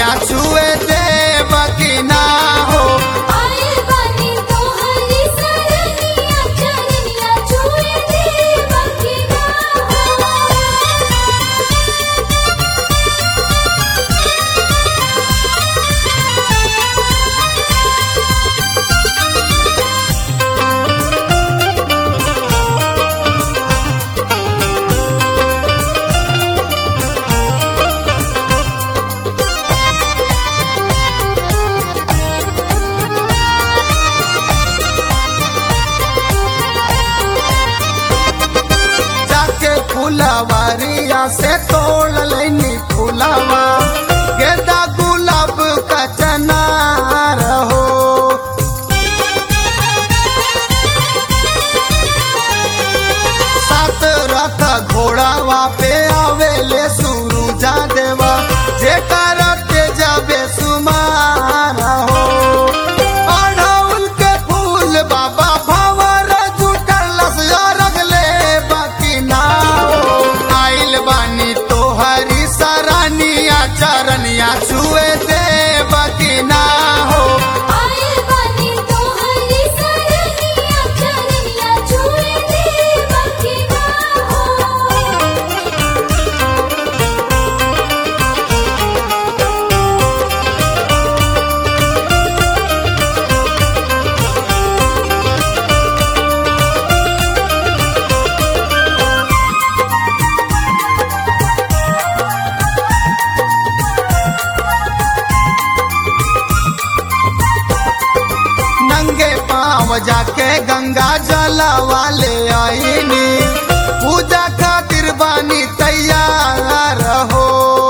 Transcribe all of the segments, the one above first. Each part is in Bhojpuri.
चरनिया छुए देव की ना हो। आए बानी तोहरी सरनिया चरनिया छुए देव की ना जाके फुलवरिया से तोड़ लेनी फुलवा गेंदा गुलाब का चनार हो। सात रथ घोड़ावा पे आवेले सुरुजा देवा जेकर तेजबे सुमार हो। अड़हुल के फूल बाबा भंवर जुटलस रगले बाकी ना हो। आइल बानी तोहरी सरनिया चरनिया छुए देव की ना हो। आए बानी तोहरी सरनिया चरनिया छुए देव की ना नंगे पाँव जाके गंगा जल वाले आईनी पूजा खातिर बानी तैयार हो।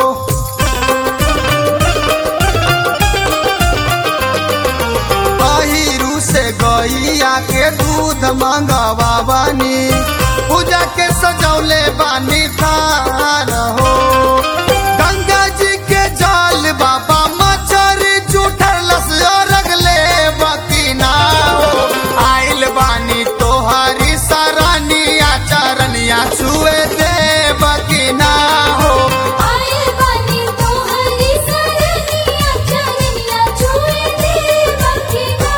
पहिरू से गैया के दूध मंगवा बानी पूजा के सजौले बानी थार हो। गंगा जी के जल बाबा मछरी जुटलस रगले बाकी ना हो। आइल बानी तोहरी सरनिया चरनिया छुए देव की ना हो। आए बानी तोहरी सरनिया चरनिया छुए देव की ना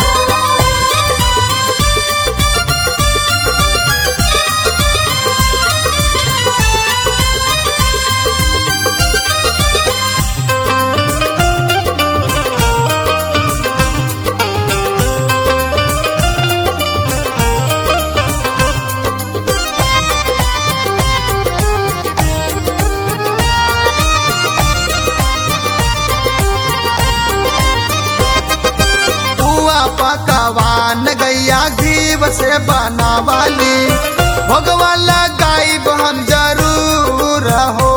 पुआ पकवान गैया घीव से बनावाली भगवा लगाइब हम जरूर हो।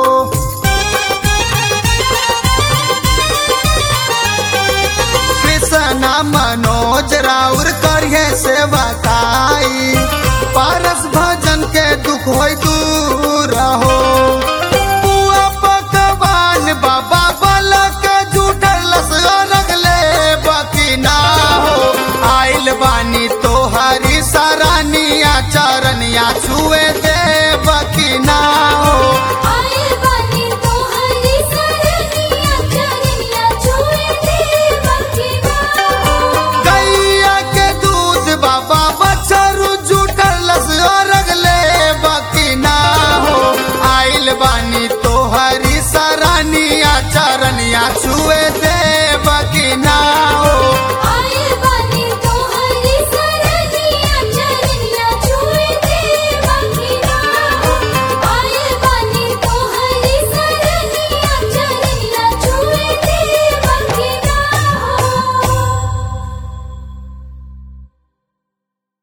कृष्णा मनोज राउर करिए सेवकाई पारस भजन के दुख होई दूर हो। पुआ पकवान बाबा बलक जुटलस रगले बाकी ना हो। आइल बानी तोहरी सरनिया चरनिया छुए